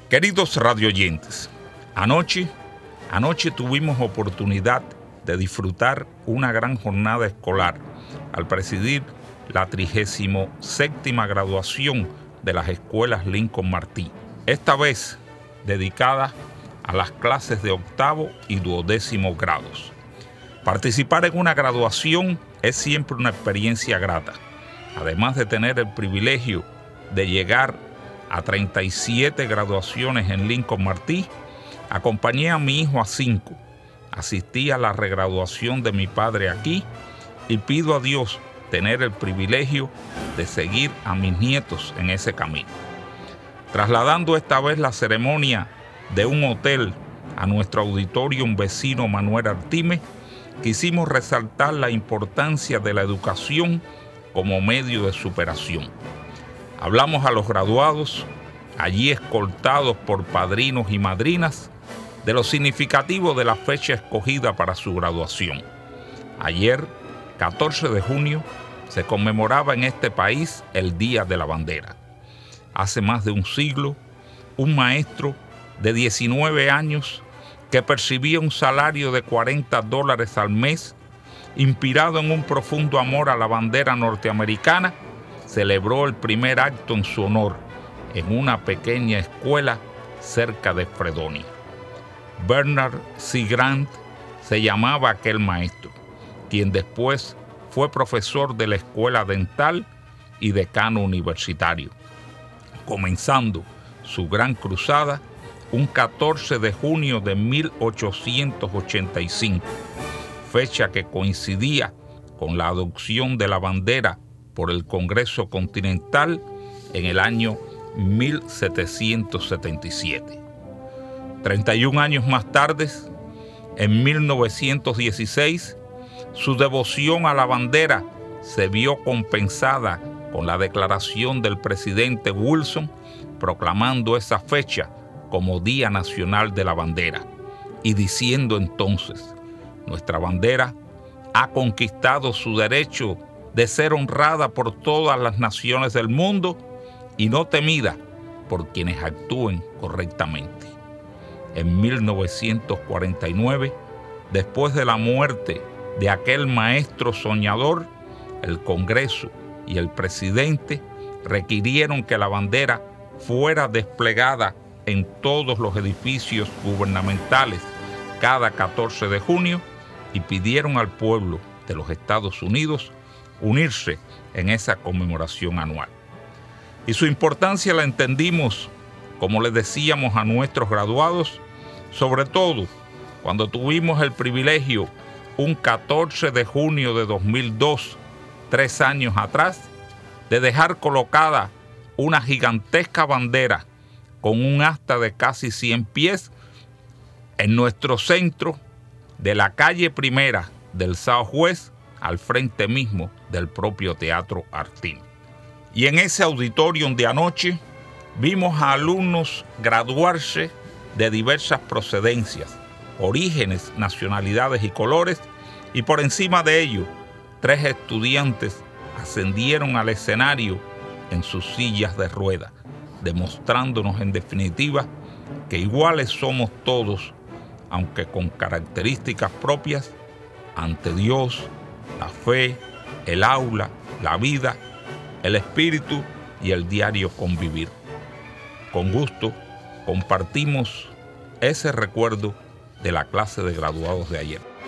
Queridos radioyentes, anoche tuvimos oportunidad de disfrutar una gran jornada escolar al presidir la 37ª graduación de las escuelas Lincoln Martí, esta vez dedicada a las clases de 8º y 12º grados. Participar en una graduación es siempre una experiencia grata, además de tener el privilegio de llegar a 37 graduaciones en Lincoln Martí. Acompañé a mi hijo a 5, asistí a la regraduación de mi padre aquí y pido a Dios tener el privilegio de seguir a mis nietos en ese camino. Trasladando esta vez la ceremonia de un hotel a nuestro auditorium vecino Manuel Artime, quisimos resaltar la importancia de la educación como medio de superación. Hablamos a los graduados, allí escoltados por padrinos y madrinas, de lo significativo de la fecha escogida para su graduación. Ayer, 14 de junio, se conmemoraba en este país el Día de la Bandera. Hace más de un siglo, un maestro de 19 años que percibía un salario de $40 al mes, inspirado en un profundo amor a la bandera norteamericana, celebró el primer acto en su honor en una pequeña escuela cerca de Fredonia. Bernard C. Grant se llamaba aquel maestro, quien después fue profesor de la escuela dental y decano universitario, comenzando su gran cruzada un 14 de junio de 1885, fecha que coincidía con la adopción de la bandera por el Congreso Continental en el año 1777. 31 años más tarde, en 1916, su devoción a la bandera se vio compensada con la declaración del presidente Wilson proclamando esa fecha como Día Nacional de la Bandera y diciendo entonces: nuestra bandera ha conquistado su derecho de ser honrada por todas las naciones del mundo y no temida por quienes actúen correctamente. En 1949, después de la muerte de aquel maestro soñador, el Congreso y el presidente requirieron que la bandera fuera desplegada en todos los edificios gubernamentales cada 14 de junio y pidieron al pueblo de los Estados Unidos unirse en esa conmemoración anual. Y su importancia la entendimos, como les decíamos a nuestros graduados, sobre todo cuando tuvimos el privilegio, un 14 de junio de 2002, 3 años atrás, de dejar colocada una gigantesca bandera con un asta de casi 100 pies en nuestro centro de la calle primera del Southwest, al frente mismo del propio Teatro Artime. Y en ese auditorium de anoche vimos a alumnos graduarse de diversas procedencias, orígenes, nacionalidades y colores, y por encima de ello, 3 estudiantes ascendieron al escenario en sus sillas de ruedas, demostrándonos en definitiva que iguales somos todos, aunque con características propias, ante Dios, la fe, el aula, la vida, el espíritu y el diario convivir. Con gusto compartimos ese recuerdo de la clase de graduados de ayer.